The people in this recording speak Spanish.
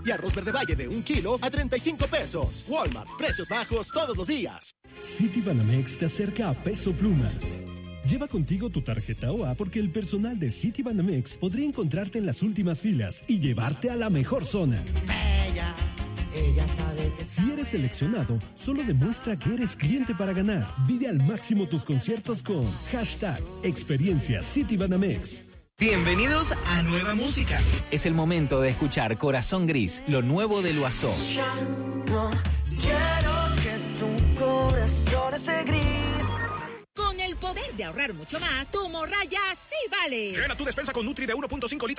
Y arroz verde valle de 1 kilo a 35 pesos. Walmart, precios bajos todos los días. Citibanamex te acerca a Peso Pluma. Lleva contigo tu tarjeta OA porque el personal de Citibanamex podría encontrarte en las últimas filas y llevarte a la mejor zona. Ella sabe que... Si eres seleccionado, solo demuestra que eres cliente para ganar. Vive al máximo tus conciertos con #Experiencia Citibanamex. Bienvenidos a Nueva Música. Es el momento de escuchar Corazón Gris, lo nuevo de Loazó. Ya no quiero que tu corazón esté gris. Con el poder de ahorrar mucho más, tu morraya sí vale. Llena tu despensa con Nutri de 1.5 litros